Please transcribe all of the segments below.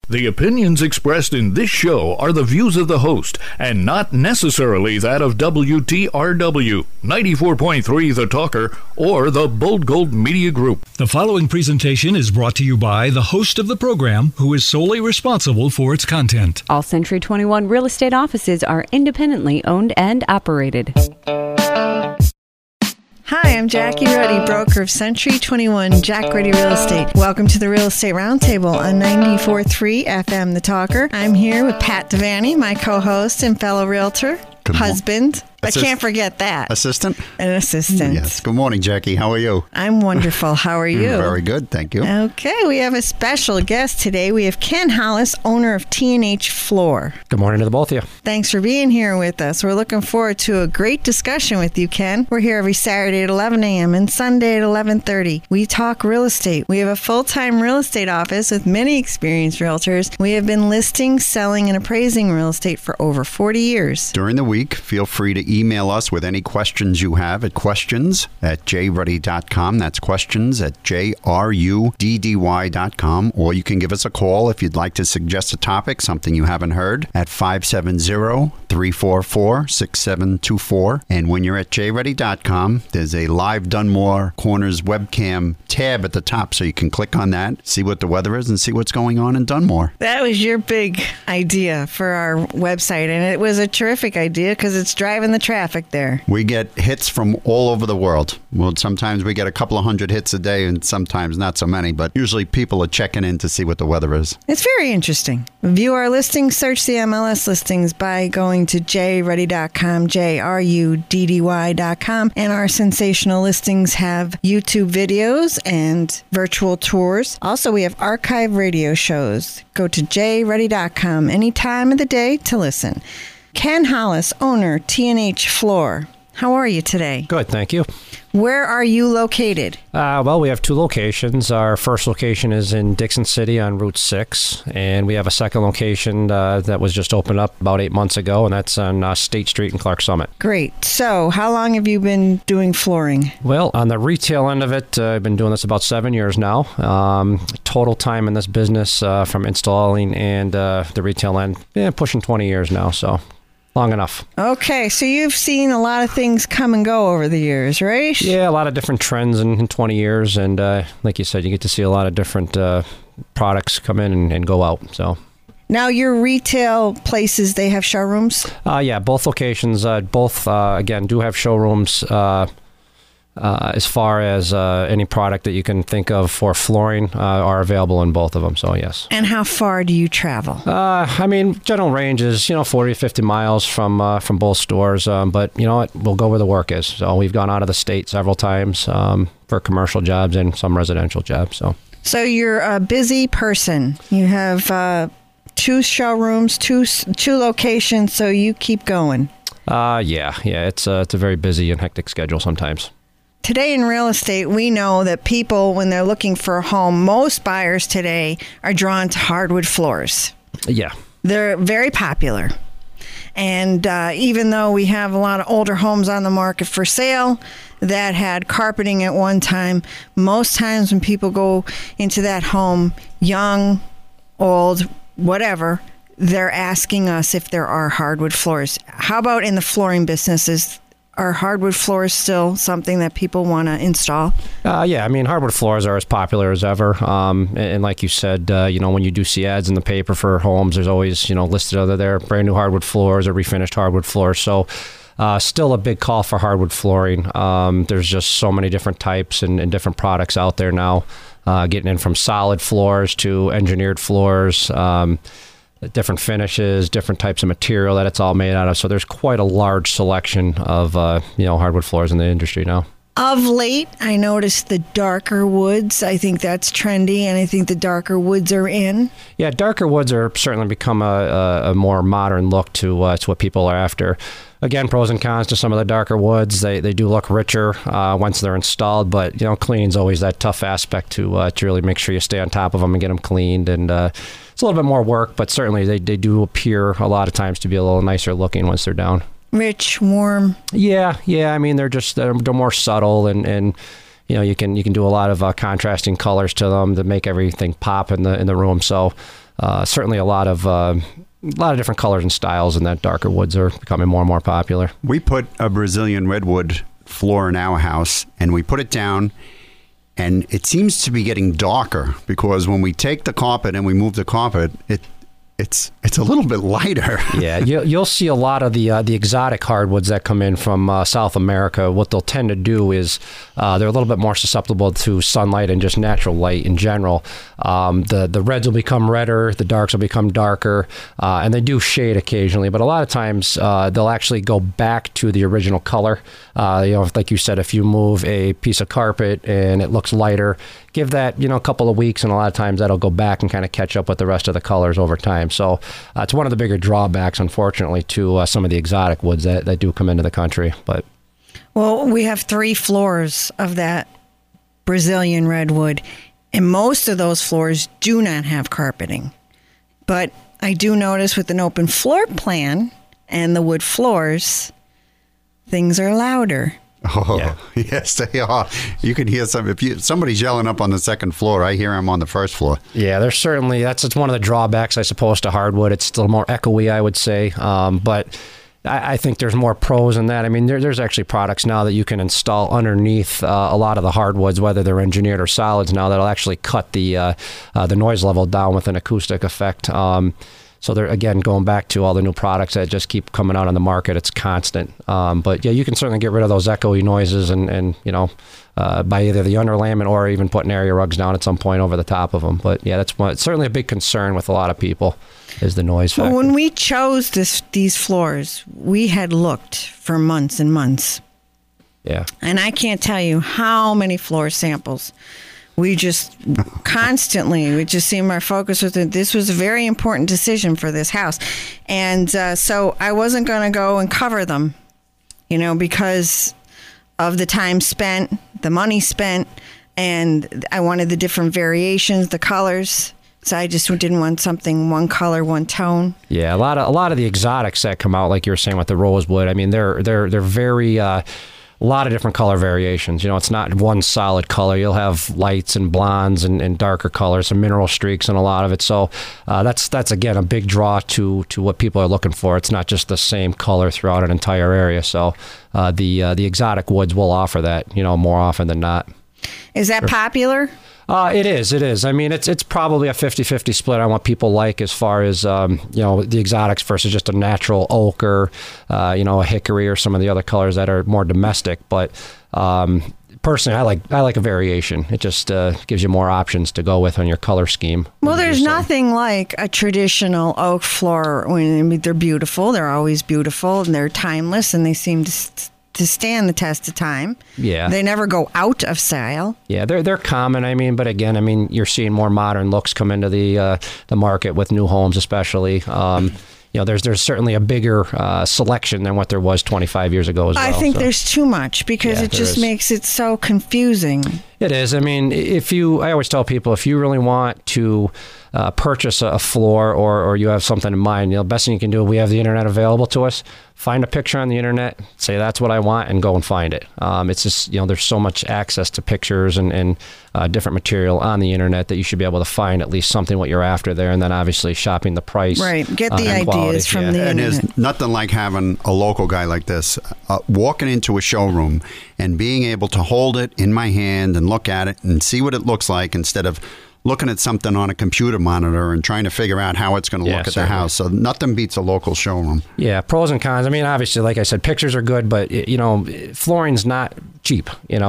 The opinions expressed in this show are the views of the host and not necessarily that of WTRW, 94.3 The Talker, or the Bold Gold Media Group. The following presentation is brought to you by the host of the program, who is solely responsible for its content. All Century 21 real estate offices are independently owned and operated. Hi, I'm Jackie Ruddy, broker of Century 21 Jack Ruddy Real Estate. Welcome to the Real Estate Roundtable on 94.3 FM The Talker. I'm here with Pat Devaney, my co-host and fellow realtor, husband. I can't forget that. Assistant? An assistant. Yes. Good morning, Jackie. How are you? I'm wonderful. How are you? Very good. Thank you. Okay. We have a special guest today. We have Ken Hollis, owner of T&H Floor. Good morning to the both of you. Thanks for being here with us. We're looking forward to a great discussion with you, Ken. We're here every Saturday at 11 a.m. and Sunday at 11:30. We talk real estate. We have a full-time real estate office with many experienced realtors. We have been listing, selling, and appraising real estate for over 40 years. During the week, feel free to email us with any questions you have at questions@jruddy.com. That's questions@jruddy.com. Or you can give us a call if you'd like to suggest a topic, something you haven't heard, at 570-344-6724. And when you're at jruddy.com, there's a Live Dunmore Corners webcam tab at the top, so you can click on that, see what the weather is, and see what's going on in Dunmore. That was your big idea for our website, and it was a terrific idea because it's driving the traffic there. We get hits from all over the world. Well, sometimes we get a couple of hundred hits a day and sometimes not so many, but usually people are checking in to see what the weather is. It's very interesting. View our listings, search the MLS listings by going to jruddy.com, jruddy.com, and our sensational listings have YouTube videos and virtual tours. Also, we have archive radio shows. Go to jruddy.com any time of the day to listen. Ken Hollis, owner, T&H Floor. How are you today? Good, thank you. Where are you located? Well, we have two locations. Our first location is in Dixon City on Route 6, and we have a second location that was just opened up about 8 months ago, and that's on State Street in Clark Summit. Great. So, how long have you been doing flooring? Well, on the retail end of it, I've been doing this about 7 years now. Total time in this business from installing and the retail end, pushing 20 years now, so long enough. Okay, so you've seen a lot of things come and go over the years, right? Yeah, a lot of different trends in 20 years, and like you said, you get to see a lot of different products come in and go out. So now your retail places, they have showrooms? Yeah, both locations, again, do have showrooms. As far as any product that you can think of for flooring are available in both of them, so yes. And how far do you travel? I mean, general range is 40 to 50 miles from both stores, but you know what, we'll go where the work is. So we've gone out of the state several times for commercial jobs and some residential jobs. So you're a busy person. You have two showrooms, two locations, so you keep going. Yeah, it's a very busy and hectic schedule sometimes. Today in real estate, we know that people, when they're looking for a home, most buyers today are drawn to hardwood floors. Yeah. They're very popular. And even though we have a lot of older homes on the market for sale that had carpeting at one time, most times when people go into that home, young, old, whatever, they're asking us if there are hardwood floors. How about in the flooring businesses? Are hardwood floors still something that people want to install? Yeah, I mean, hardwood floors are as popular as ever. And like you said, when you do see ads in the paper for homes, there's always, listed under there, brand new hardwood floors or refinished hardwood floors. So still a big call for hardwood flooring. There's just so many different types and different products out there now, getting in from solid floors to engineered floors, different finishes, different types of material that it's all made out of. So there's quite a large selection of, hardwood floors in the industry now. Of late, I noticed the darker woods. I think that's trendy, and I think the darker woods are in. Yeah, darker woods are certainly become a more modern look to what people are after. Again, pros and cons to some of the darker woods. They do look richer once they're installed, but cleaning's always that tough aspect to really make sure you stay on top of them and get them cleaned. And it's a little bit more work, but certainly they do appear a lot of times to be a little nicer looking once they're down. Rich, warm. Yeah. I mean, they're more subtle, and you can do a lot of contrasting colors to them to make everything pop in the room. So certainly a lot of different colors and styles, and that darker woods are becoming more and more popular. We put a Brazilian redwood floor in our house, and we put it down, and it seems to be getting darker because when we take the carpet and we move the carpet, it's a little bit lighter. Yeah, you'll see a lot of the exotic hardwoods that come in from South America. What they'll tend to do is they're a little bit more susceptible to sunlight and just natural light in general. The reds will become redder, the darks will become darker, and they do shade occasionally. But a lot of times they'll actually go back to the original color. Like you said, if you move a piece of carpet and it looks lighter, give that a couple of weeks, and a lot of times that'll go back and kind of catch up with the rest of the colors over time. So it's one of the bigger drawbacks, unfortunately, to some of the exotic woods that do come into the country. But we have 3 floors of that Brazilian redwood, and most of those floors do not have carpeting. But I do notice with an open floor plan and the wood floors, things are louder. Oh, yeah. Yes, they are. You can hear somebody's yelling up on the second floor. I hear them on the first floor. Yeah, there's certainly, that's one of the drawbacks, I suppose, to hardwood. It's still more echoey, I would say. But I think there's more pros in that. I mean, there's actually products now that you can install underneath a lot of the hardwoods, whether they're engineered or solids now, that'll actually cut the noise level down with an acoustic effect. So they're, again, going back to all the new products that just keep coming out on the market. It's constant. But yeah, you can certainly get rid of those echoey noises and by either the underlayment or even putting area rugs down at some point over the top of them. But yeah, it's certainly a big concern with a lot of people is the noise factor. When we chose these floors, we had looked for months and months. Yeah. And I can't tell you how many floor samples. We just we just seemed our focus was that this was a very important decision for this house. And so I wasn't going to go and cover them, because of the time spent, the money spent, and I wanted the different variations, the colors. So I just didn't want something one color, one tone. Yeah, a lot of the exotics that come out, like you were saying with the rosewood, I mean, they're very... a lot of different color variations. It's not one solid color. You'll have lights and blondes and darker colors, some mineral streaks and a lot of it. So that's again a big draw to what people are looking for. It's not just the same color throughout an entire area. So the exotic woods will offer that, more often than not. Is that popular? It is. I mean, it's probably a 50-50 split on what people like as far as, the exotics versus just a natural oak or, a hickory or some of the other colors that are more domestic. But personally, I like a variation. It just gives you more options to go with on your color scheme. Well, there's nothing like a traditional oak floor. They're beautiful. They're always beautiful, and they're timeless, and they seem to stand the test of time. Yeah. They never go out of style. Yeah, they're common. But again, you're seeing more modern looks come into the market with new homes, especially. There's certainly a bigger selection than what there was 25 years ago as well. I think there's too much because it just makes it so confusing. It is. I mean, I always tell people, if you really want to purchase a floor or you have something in mind, the best thing you can do, we have the internet available to us. Find a picture on the internet, say that's what I want, and go and find it. It's just, there's so much access to pictures and different material on the internet that you should be able to find at least something what you're after there, and then obviously shopping the price. Right, get the ideas from the internet. And there's nothing like having a local guy like this walking into a showroom and being able to hold it in my hand and look at it and see what it looks like instead of looking at something on a computer monitor and trying to figure out how it's going to look at the house. So nothing beats a local showroom. Yeah, pros and cons. I mean, obviously, like I said, pictures are good, but flooring's not cheap.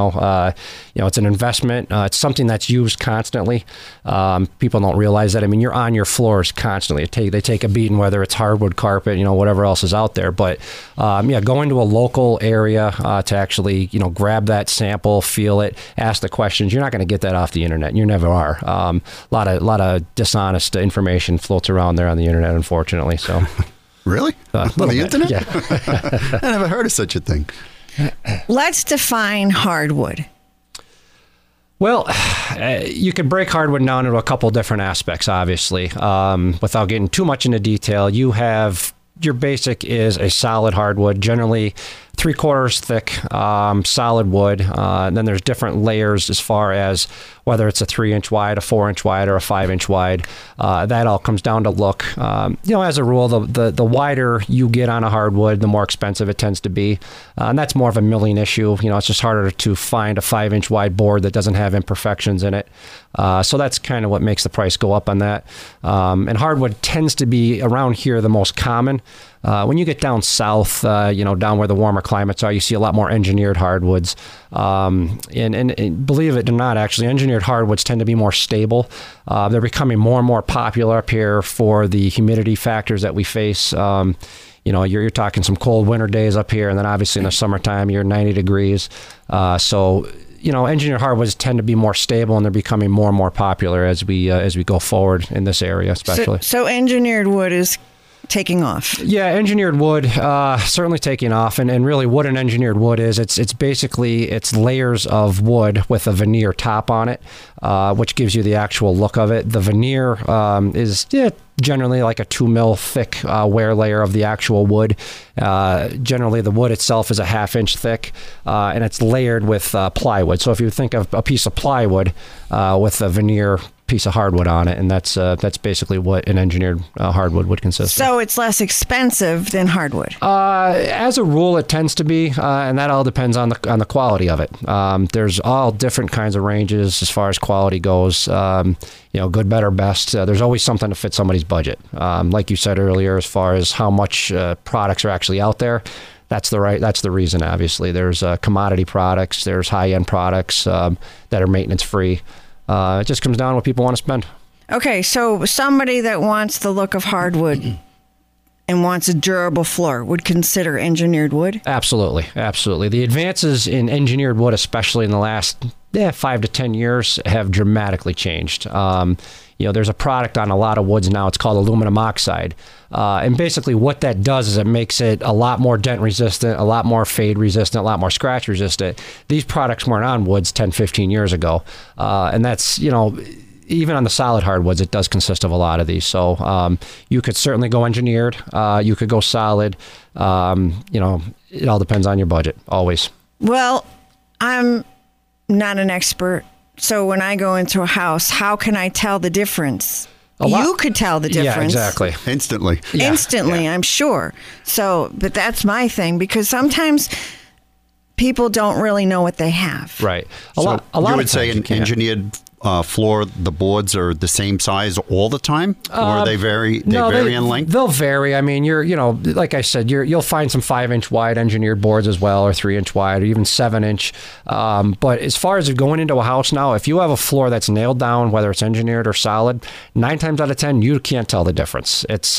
It's an investment. It's something that's used constantly. People don't realize that. I mean, you're on your floors constantly. They take a beating, whether it's hardwood, carpet, whatever else is out there. But going to a local area to actually grab that sample, feel it, ask the questions. You're not going to get that off the internet. You never are. A lot of dishonest information floats around there on the internet, unfortunately. So, really? On the internet? Yeah. I never heard of such a thing. Let's define hardwood. Well, you could break hardwood down into a couple different aspects, obviously. Without getting too much into detail, you have your basic is a solid hardwood, generally 3/4 thick solid wood. And then there's different layers as far as whether it's a 3-inch wide, a 4-inch wide, or a 5-inch wide. That all comes down to look. As a rule, the wider you get on a hardwood, the more expensive it tends to be. And that's more of a milling issue. It's just harder to find a 5-inch wide board that doesn't have imperfections in it. So that's kind of what makes the price go up on that. And hardwood tends to be around here the most common. When you get down south, down where the warmer climates are, you see a lot more engineered hardwoods. And believe it or not, actually, engineered hardwoods tend to be more stable. They're becoming more and more popular up here for the humidity factors that we face. You're talking some cold winter days up here, and then obviously in the summertime, you're 90 degrees. So engineered hardwoods tend to be more stable, and they're becoming more and more popular as we go forward in this area, especially. So engineered wood is taking off. Yeah, engineered wood certainly taking off, and really what an engineered wood is, it's basically layers of wood with a veneer top on it, which gives you the actual look of it. The veneer is generally like a 2 mil thick wear layer of the actual wood. Generally, the wood itself is a 1/2 inch thick, and it's layered with plywood. So if you think of a piece of plywood with a veneer piece of hardwood on it, and that's basically what an engineered hardwood would consist of. So it's less expensive than hardwood. As a rule, it tends to be, and that all depends on the quality of it. There's all different kinds of ranges as far as quality goes. Good, better, best. There's always something to fit somebody's budget. Like you said earlier, as far as how much products are actually out there. That's the reason, obviously. There's commodity products, there's high-end products that are maintenance free. It just comes down to what people want to spend. Okay, so somebody that wants the look of hardwood and wants a durable floor would consider engineered wood? Absolutely. The advances in engineered wood, especially in the last 5 to 10 years, have dramatically changed. There's a product on a lot of woods now. It's called aluminum oxide. And basically what that does is it makes it a lot more dent resistant, a lot more fade resistant, a lot more scratch resistant. These products weren't on woods 10, 15 years ago. And that's, even on the solid hardwoods, it does consist of a lot of these. So you could certainly go engineered. You could go solid. It all depends on your budget, always. Well, I'm not an expert. So when I go into a house, how can I tell the difference? You could tell the difference. Yeah, exactly. Instantly. Yeah. Instantly, I'm sure. So, but that's my thing, because sometimes people don't really know what they have. Right. A lot you would say an engineered floor, the boards are the same size all the time, or they vary? They vary in length. They'll vary. I mean, like I said, you'll find some 5-inch wide engineered boards as well, or 3-inch wide, or even 7-inch. But as far as going into a house now, if you have a floor that's nailed down, whether it's engineered or solid, 9 times out of 10 you can't tell the difference. It's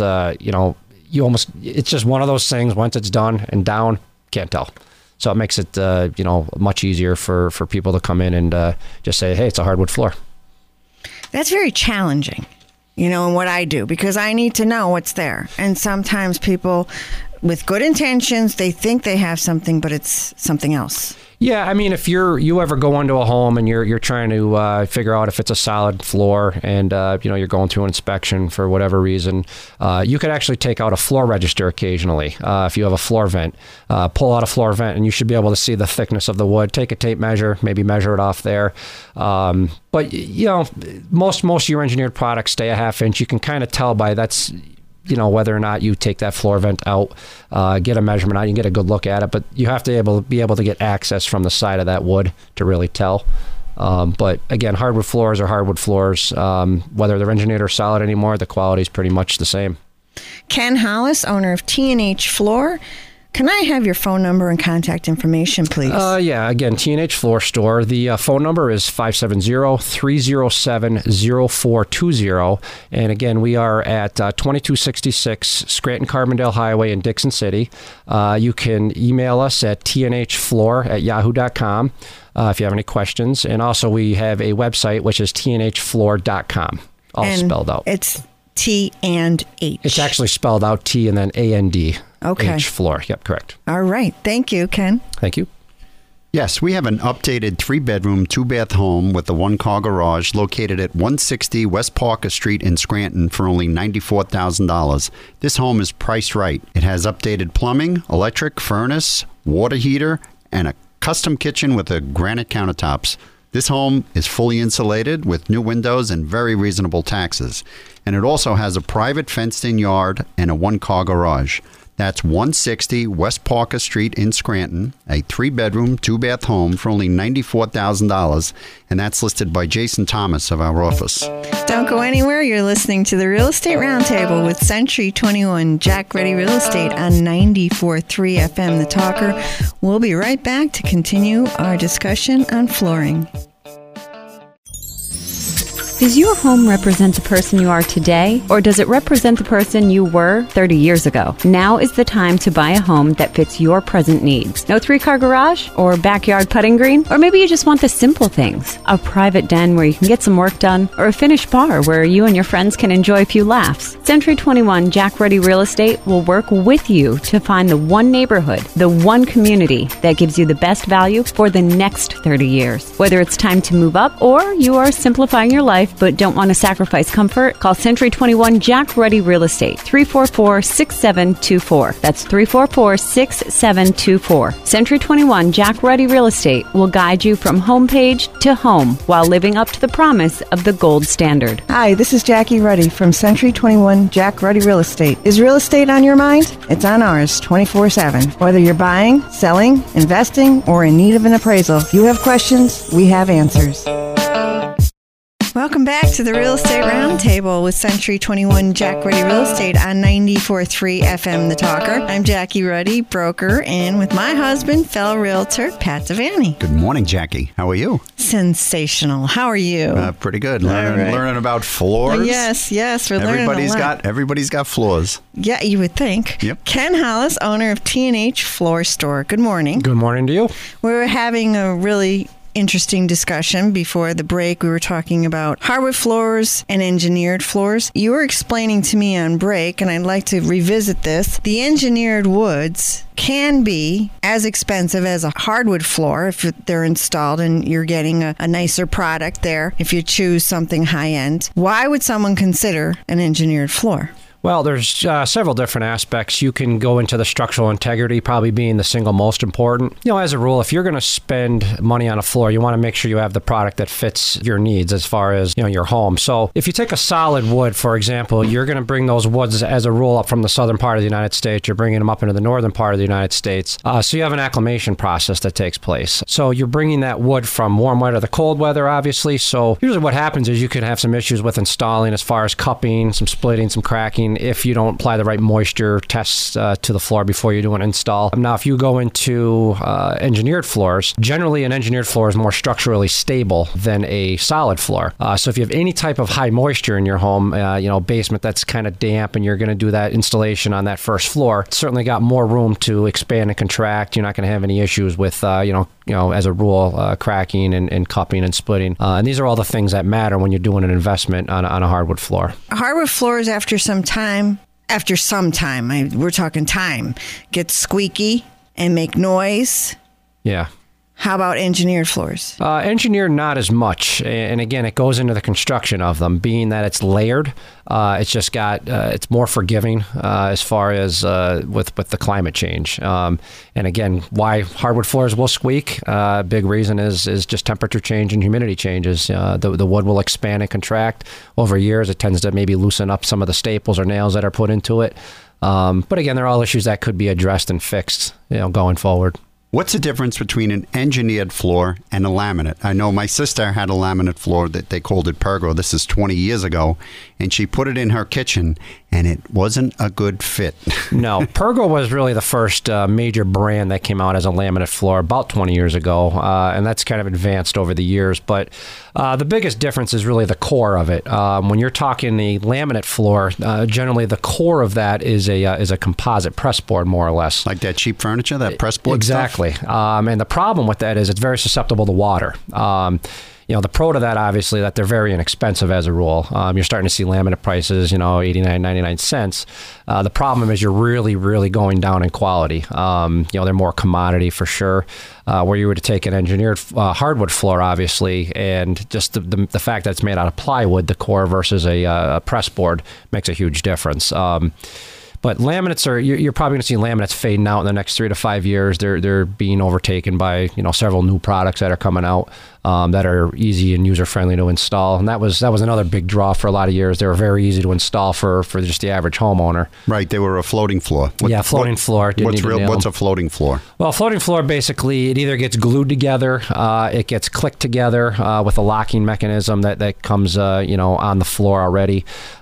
it's just one of those things. Once it's done and down, can't tell. So it makes it, much easier for people to come in and just say, hey, it's a hardwood floor. That's very challenging, in what I do, because I need to know what's there. And sometimes people with good intentions, they think they have something, but it's something else. Yeah, I mean, if you ever go into a home and you're trying to figure out if it's a solid floor, and you're going through an inspection for whatever reason, you could actually take out a floor register occasionally. If you have a floor vent, pull out a floor vent, and you should be able to see the thickness of the wood. Take a tape measure, maybe measure it off there. But most of your engineered products stay a 1/2 inch. You can kind of tell by that's. Whether or not you take that floor vent out, get a measurement out, you can get a good look at it, but you have to be able to get access from the side of that wood to really tell. But again, hardwood floors are hardwood floors. Whether they're engineered or solid anymore, the quality is pretty much the same. Ken Hollis, owner of T&H Floor. Can I have your phone number and contact information, please? Yeah, again, T&H Floor Store. The phone number is 570-307-0420. And again, we are at 2266 Scranton-Carbondale Highway in Dixon City. You can email us at tnhfloor@yahoo.com if you have any questions. And also we have a website, which is tnhfloor.com, all spelled out. It's T and H. It's actually spelled out T and then A-N-D. Okay. H Floor. Yep, correct. All right. Thank you, Ken. Thank you. Yes, we have an updated 3-bedroom, 2-bath home with a 1-car garage located at 160 West Parker Street in Scranton for only $94,000. This home is priced right. It has updated plumbing, electric, furnace, water heater, and a custom kitchen with a granite countertops. This home is fully insulated with new windows and very reasonable taxes. And it also has a private fenced-in yard and a one-car garage. That's 160 West Parker Street in Scranton, a 3-bedroom, 2-bath home for only $94,000, and that's listed by Jason Thomas of our office. Don't go anywhere. You're listening to the Real Estate Roundtable with Century 21 Jack Ready Real Estate on 94.3 FM, The Talker. We'll be right back to continue our discussion on flooring. Does your home represent the person you are today, or does it represent the person you were 30 years ago? Now is the time to buy a home that fits your present needs. No 3-car garage or backyard putting green? Or maybe you just want the simple things. A private den where you can get some work done, or a finished bar where you and your friends can enjoy a few laughs. Century 21 Jack Ready Real Estate will work with you to find the one neighborhood, the one community that gives you the best value for the next 30 years. Whether it's time to move up or you are simplifying your life but don't want to sacrifice comfort, call Century 21 Jack Ready Real Estate, 344-6724. That's 344-6724. Century 21 Jack Ready Real Estate will guide you from homepage to home while living up to the promise of the gold standard. Hi, this is Jackie Ruddy from Century 21 Jack Ruddy Real Estate. Is real estate on your mind? It's on ours 24/7. Whether you're buying, selling, investing, or in need of an appraisal, if you have questions, we have answers. Welcome back to the Real Estate Roundtable with Century 21 Jack Ruddy Real Estate on 94.3 FM, The Talker. I'm Jackie Ruddy, broker, and with my husband, fellow realtor, Pat Devaney. Good morning, Jackie. How are you? Sensational. How are you? Pretty good. Learning about floors. Yes, we're learning a lot. Everybody's got floors. Yeah, you would think. Yep. Ken Hollis, owner of T&H Floor Store. Good morning. Good morning to you. We were having a really interesting discussion before the break. We were talking about hardwood floors and engineered floors. You were explaining to me on break, and I'd like to revisit this. The engineered woods can be as expensive as a hardwood floor if they're installed and you're getting a nicer product there if you choose something high end. Why would someone consider an engineered floor? Well, there's several different aspects. You can go into the structural integrity probably being the single most important. As a rule, if you're going to spend money on a floor, you want to make sure you have the product that fits your needs as far as, your home. So if you take a solid wood, for example, you're going to bring those woods as a rule up from the southern part of the United States. You're bringing them up into the northern part of the United States. So you have an acclimation process that takes place. So you're bringing that wood from warm weather to cold weather, obviously. So usually what happens is you could have some issues with installing as far as cupping, some splitting, some cracking, if you don't apply the right moisture tests to the floor before you do an install. Now, if you go into engineered floors, generally an engineered floor is more structurally stable than a solid floor. So if you have any type of high moisture in your home, basement that's kind of damp and you're going to do that installation on that first floor, it's certainly got more room to expand and contract. You're not going to have any issues with, as a rule, cracking and cupping and splitting. And these are all the things that matter when you're doing an investment on a hardwood floor. Hardwood floors, after some time, we're talking time, get squeaky and make noise. Yeah. How about engineered floors? Engineered, not as much. And again, it goes into the construction of them, being that it's layered. It's just got, it's more forgiving as far as with the climate change. And again, why hardwood floors will squeak, big reason is just temperature change and humidity changes. The wood will expand and contract over years. It tends to maybe loosen up some of the staples or nails that are put into it. But again, they're all issues that could be addressed and fixed, going forward. What's the difference between an engineered floor and a laminate? I know my sister had a laminate floor that they called it Pergo. This is 20 years ago. And she put it in her kitchen, and it wasn't a good fit. No, Pergo was really the first major brand that came out as a laminate floor about 20 years ago. And that's kind of advanced over the years. But the biggest difference is really the core of it. When you're talking the laminate floor, generally the core of that is a composite press board, more or less. Like that cheap furniture, that press board Exactly. And the problem with that is it's very susceptible to water. The pro to that, obviously, that they're very inexpensive as a rule. You're starting to see laminate prices, 89, 99 cents. The problem is you're really, really going down in quality. They're more commodity for sure. Where you were to take an engineered hardwood floor, obviously, and just the fact that it's made out of plywood, the core versus a press board makes a huge difference. But laminates you're probably going to see laminates fading out in the next 3 to 5 years. They're being overtaken by several new products that are coming out that are easy and user friendly to install. And that was another big draw for a lot of years. They were very easy to install for just the average homeowner. Right, they were a floating floor. Floating floor. What's a floating floor? Well, floating floor, basically, it either gets glued together, it gets clicked together with a locking mechanism that comes, on the floor already.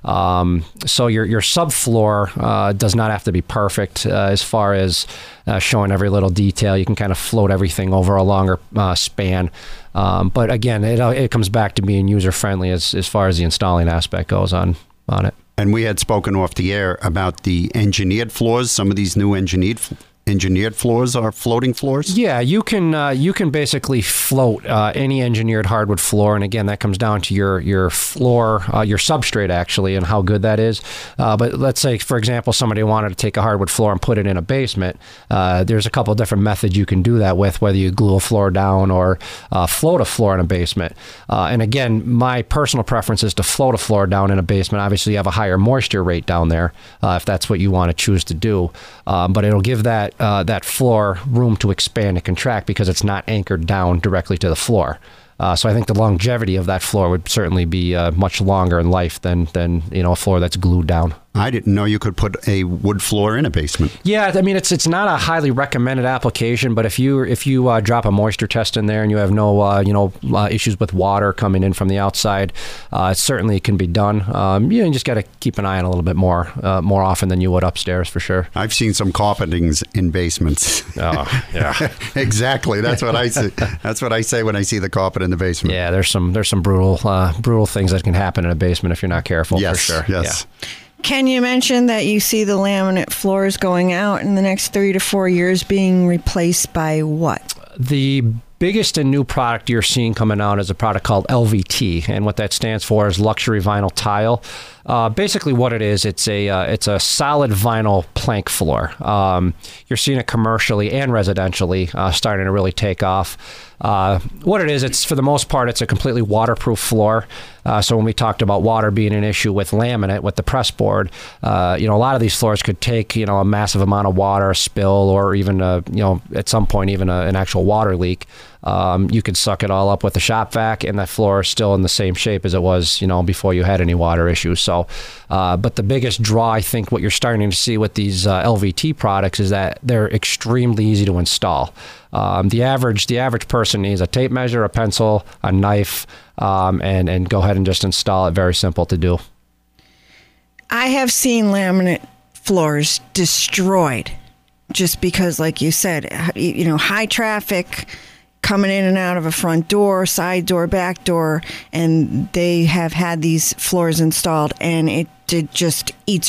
So your subfloor does not have to be perfect as far as showing every little detail. You can kind of float everything over a longer span. But again, it comes back to being user friendly as far as the installing aspect goes on it. And we had spoken off the air about the engineered floors. Some of these new engineered floors are floating floors? Yeah, you can basically float any engineered hardwood floor, and again, that comes down to your floor, your substrate actually, and how good that is. But let's say, for example, somebody wanted to take a hardwood floor and put it in a basement. There's a couple of different methods you can do that with, whether you glue a floor down or float a floor in a basement. And again, my personal preference is to float a floor down in a basement. Obviously, you have a higher moisture rate down there if that's what you want to choose to do, but it'll give that floor room to expand and contract because it's not anchored down directly to the floor. So I think the longevity of that floor would certainly be much longer in life than a floor that's glued down. I didn't know you could put a wood floor in a basement. Yeah, I mean it's not a highly recommended application, but if you drop a moisture test in there and you have no issues with water coming in from the outside, it certainly can be done. You just got to keep an eye on it a little bit more often than you would upstairs for sure. I've seen some carpetings in basements. Oh, yeah. Exactly. That's what I say. That's what I say when I see the carpet in the basement. Yeah, there's some brutal things that can happen in a basement if you're not careful. Yes, for sure. Yes. Yeah. Ken, you mentioned that you see the laminate floors going out in the next 3 to 4 years being replaced by what? The biggest and new product you're seeing coming out is a product called LVT, and what that stands for is luxury vinyl tile. Basically, what it is, it's a solid vinyl plank floor. You're seeing it commercially and residentially starting to really take off. What it is, it's for the most part, it's a completely waterproof floor. So when we talked about water being an issue with laminate, with the press board, a lot of these floors could take a massive amount of water, a spill, or even at some point even an actual water leak. You could suck it all up with a shop vac, and that floor is still in the same shape as it was, before you had any water issues. So, but the biggest draw, I think, what you're starting to see with these LVT products is that they're extremely easy to install. The average person needs a tape measure, a pencil, a knife, and go ahead and just install it. Very simple to do. I have seen laminate floors destroyed just because, like you said, high traffic coming in and out of a front door, side door, back door, and they have had these floors installed, and it just eats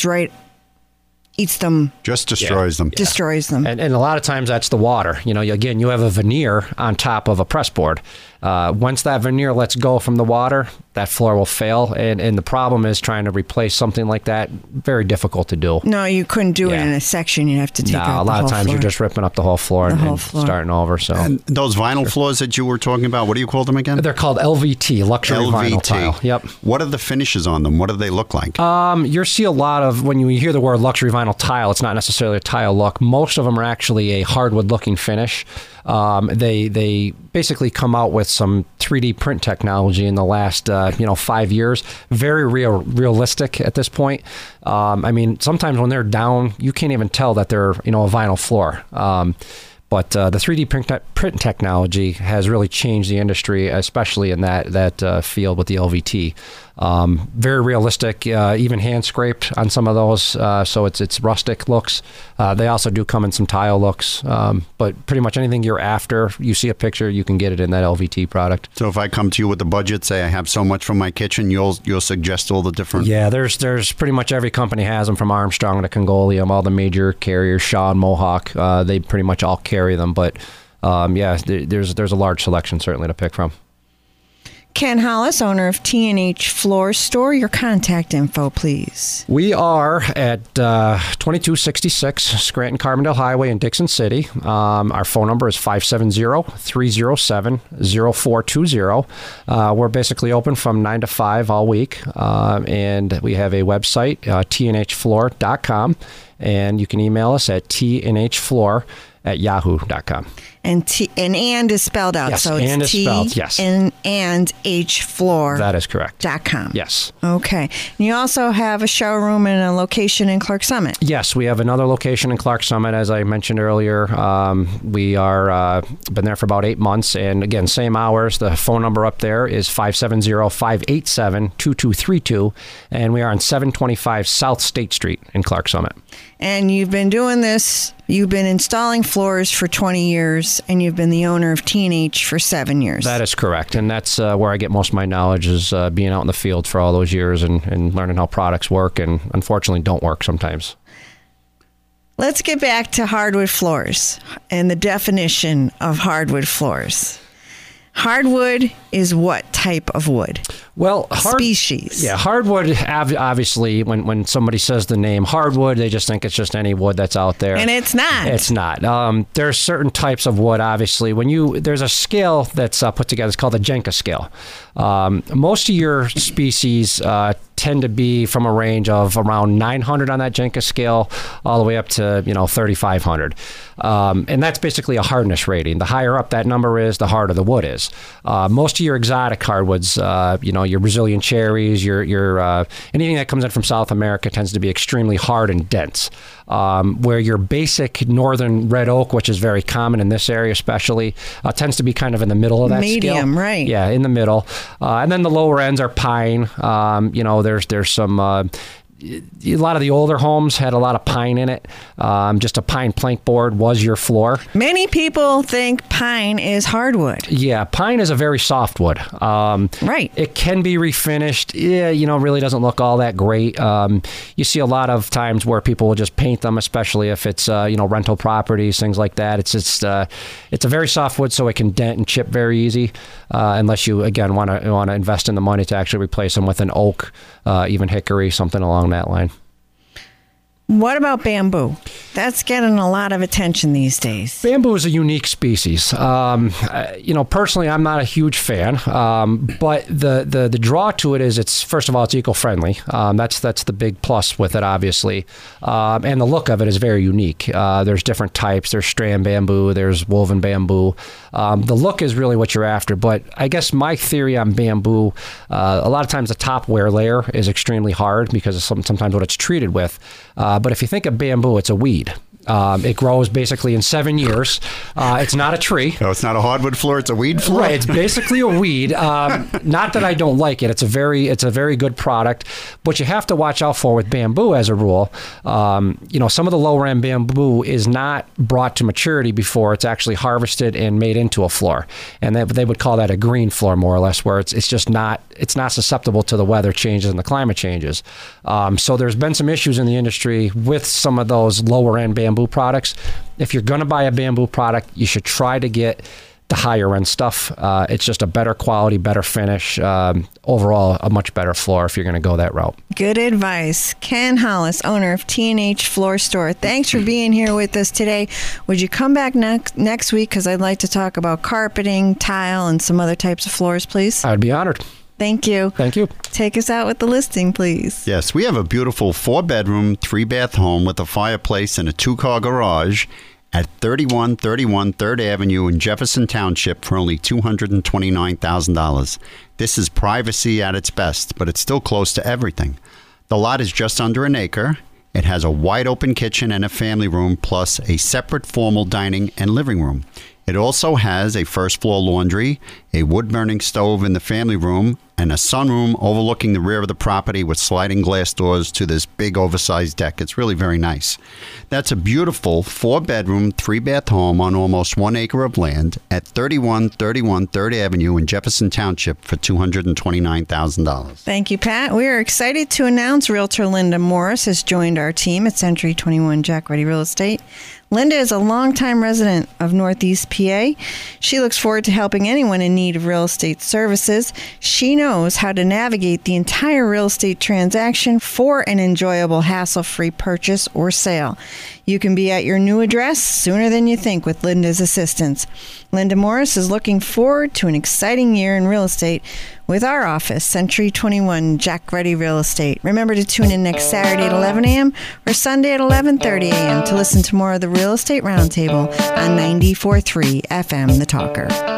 them. Just destroys them. Destroys them. And a lot of times that's the water. Again, you have a veneer on top of a press board. Once that veneer lets go from the water, that floor will fail. And the problem is trying to replace something like that, very difficult to do. No, you couldn't do it in a section. You'd have to take out the whole a lot of times floor. You're just ripping up the whole floor and starting over. So. And those vinyl floors that you were talking about, what do you call them again? They're called LVT, luxury vinyl tile. Yep. What are the finishes on them? What do they look like? You see a lot of, when you hear the word luxury vinyl tile, it's not necessarily a tile look. Most of them are actually a hardwood looking finish. They basically come out with some 3D print technology in the last 5 years. Very realistic at this point. Sometimes when they're down, you can't even tell that they're a vinyl floor. But the 3D print technology has really changed the industry, especially in that field with the LVT. Very realistic, even hand scraped on some of those, so it's rustic looks. They also do come in some tile looks, but pretty much anything you're after, you see a picture, you can get it in that LVT product. So if I come to you with a budget, say I have so much for my kitchen, you'll suggest all the different. Yeah, there's pretty much every company has them, from Armstrong to Congolium, all the major carriers, Shaw and Mohawk. They pretty much all carry them, but there's a large selection certainly to pick from. Ken Hollis, owner of T&H Floor Store. Your contact info, please. We are at 2266 Scranton Carbondale Highway in Dixon City. Our phone number is 570-307-0420. We're basically open from 9 to 5 all week, and we have a website, tnhfloor.com. And you can email us at tnhfloor@yahoo.com. And is spelled out. Yes, so it's and is spelled, yes. and hfloor.com. That is correct. Yes. Okay. And you also have a showroom and a location in Clark Summit. Yes, we have another location in Clark Summit, as I mentioned earlier. We are been there for about 8 months, and again, same hours. The phone number up there is 570-587-2232, and we are on 725 South State Street in Clark Summit. And you've been doing this. You've been installing floors for 20 years, and you've been the owner of T&H for 7 years. That is correct, and that's where I get most of my knowledge, is being out in the field for all those years and learning how products work and unfortunately don't work sometimes. Let's get back to hardwood floors and the definition of hardwood floors. Hardwood is what type of wood? Well, species. Yeah, hardwood, obviously, when somebody says the name hardwood, they just think it's just any wood that's out there. And it's not. It's not. There are certain types of wood, obviously. There's a scale that's put together. It's called the Jenka scale. Most of your species tend to be from a range of around 900 on that Jenka scale, all the way up to 3,500. And that's basically a hardness rating. The higher up that number is, the harder the wood is. Most of your exotic hardwoods, your Brazilian cherries, your anything that comes in from South America tends to be extremely hard and dense. Where your basic northern red oak, which is very common in this area especially, tends to be kind of in the middle of that scale. Medium, right. Yeah, in the middle. And then the lower ends are pine. There's some... a lot of the older homes had a lot of pine in it. Just a pine plank board was your floor. Many people think pine is hardwood. Yeah, pine is a very soft wood. Right. It can be refinished. Yeah, really doesn't look all that great. You see a lot of times where people will just paint them, especially if it's rental properties, things like that. It's a very soft wood, so it can dent and chip very easy. Unless you again want to invest in the money to actually replace them with an oak, even hickory, something along that line. What about bamboo? That's getting a lot of attention these days. Bamboo is a unique species. Personally, I'm not a huge fan, but the draw to it is first of all, it's eco-friendly. That's the big plus with it, obviously. And the look of it is very unique. There's different types. There's strand bamboo. There's woven bamboo. The look is really what you're after. But I guess my theory on bamboo, a lot of times the top wear layer is extremely hard because of sometimes what it's treated with. But if you think of bamboo, it's a weed. It grows basically in 7 years. It's not a tree. No, it's not a hardwood floor. It's a weed floor. Right. It's basically a weed. Not that I don't like it. It's a very good product. What you have to watch out for with bamboo, as a rule, some of the lower end bamboo is not brought to maturity before it's actually harvested and made into a floor, and they would call that a green floor, more or less, where it's just not susceptible to the weather changes and the climate changes. So there's been some issues in the industry with some of those lower end bamboo products. If you're going to buy a bamboo product, you should try to get the higher end stuff. It's just a better quality, better finish, overall a much better floor if you're going to go that route. Good advice. Ken Hollis, owner of T&H Floor Store. Thanks for being here with us today. Would you come back next week? Because I'd like to talk about carpeting, tile, and some other types of floors, please. I'd be honored. Thank you. Thank you. Take us out with the listing, please. Yes, we have a beautiful 4-bedroom, 3-bath home with a fireplace and a 2-car garage at 3131 3rd Avenue in Jefferson Township for only $229,000. This is privacy at its best, but it's still close to everything. The lot is just under an acre. It has a wide open kitchen and a family room, plus a separate formal dining and living room. It also has a first floor laundry, a wood-burning stove in the family room, and a sunroom overlooking the rear of the property with sliding glass doors to this big oversized deck. It's really very nice. That's a beautiful 4-bedroom, 3-bath home on almost 1 acre of land at 3131 3rd Avenue in Jefferson Township for $229,000. Thank you, Pat. We are excited to announce Realtor Linda Morris has joined our team at Century 21 Jack Ready Real Estate. Linda is a longtime resident of Northeast PA. She looks forward to helping anyone in need need of real estate services. She knows how to navigate the entire real estate transaction for an enjoyable, hassle-free purchase or sale. You can be at your new address sooner than you think with Linda's assistance. Linda Morris is looking forward to an exciting year in real estate with our office, Century 21 Jack Reddy Real Estate. Remember to tune in next Saturday at 11 a.m. or Sunday at 11:30 a.m. to listen to more of the Real Estate Roundtable on 94.3 FM The Talker.